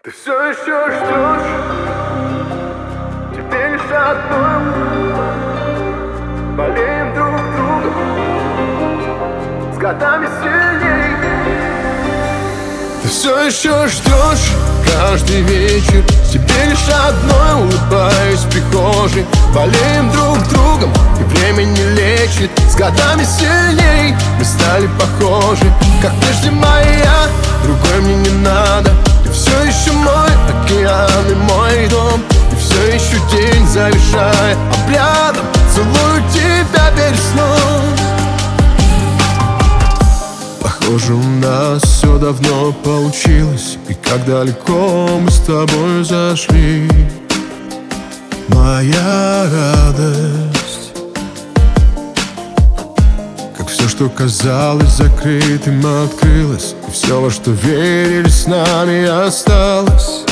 Ты все еще ждешь, теперь лишь одной. Болеем друг другом, с годами сильней. Ты все еще ждешь каждый вечер, теперь лишь одной. Улыбаюсь в прихожей, болеем друг другом, и время не лечит. С годами сильней мы стали похожи, как прежде моя, другой мне не надо. Ты все еще мой океан и мой дом, и все еще день завершая обрядом. Целую тебя перед сном. Похоже, у нас все давно получилось, и как далеко мы с тобой зашли. Моя радость, как все, что казалось закрытым, открылось, и все, во что верили, с нами осталось.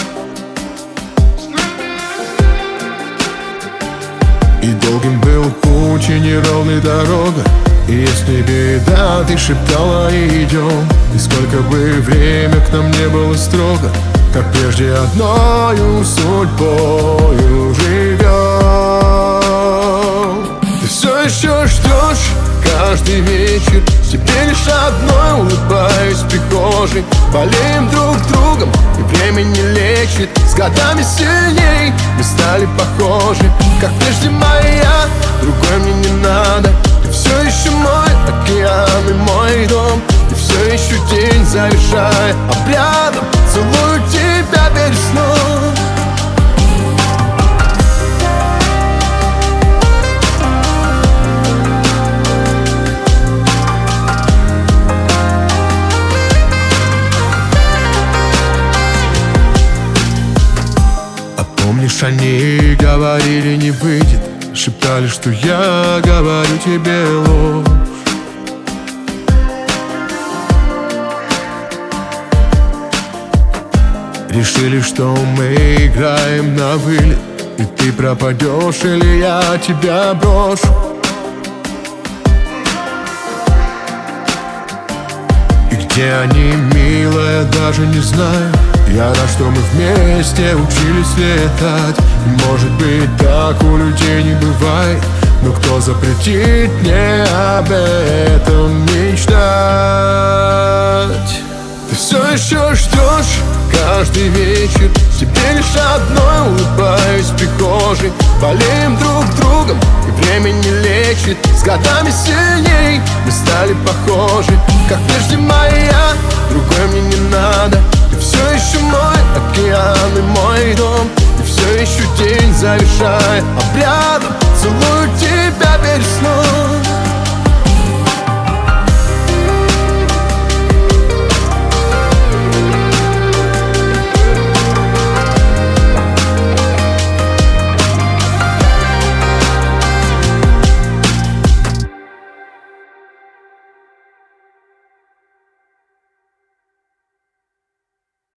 И долгим был путь, и неровной дорога, и если беда, ты шептала, идем. И сколько бы время к нам не было строго, как прежде одною судьбою живем. Ты все еще ждешь каждый вечер, теперь лишь одной. Улыбаюсь в прихожей, болеем друг другом, и время не лечит. С годами сильней мы стали похожи, как прежде моя, другой мне не надо. Ты все еще мой океан и мой дом, и все еще день завершая обрядом. Целую тебя перед сном. Помнишь, они говорили, не выйдет, шептали, что я говорю тебе ложь. Решили, что мы играем на вылет, и ты пропадешь, или я тебя брошу. И где они, милая, даже не знаю. Я рад, что мы вместе учились летать. И может быть, так у людей не бывает, но кто запретит мне об этом мечтать? Ты все еще ждешь каждый вечер, теперь лишь одной. Улыбаюсь в прихожей, болеем друг другом, и время не лечит. С годами сильней мы стали похожи, как прежде моя, другой мне не надо. Ты все еще мой океан и мой дом, и все еще день завершая обрядом. Целую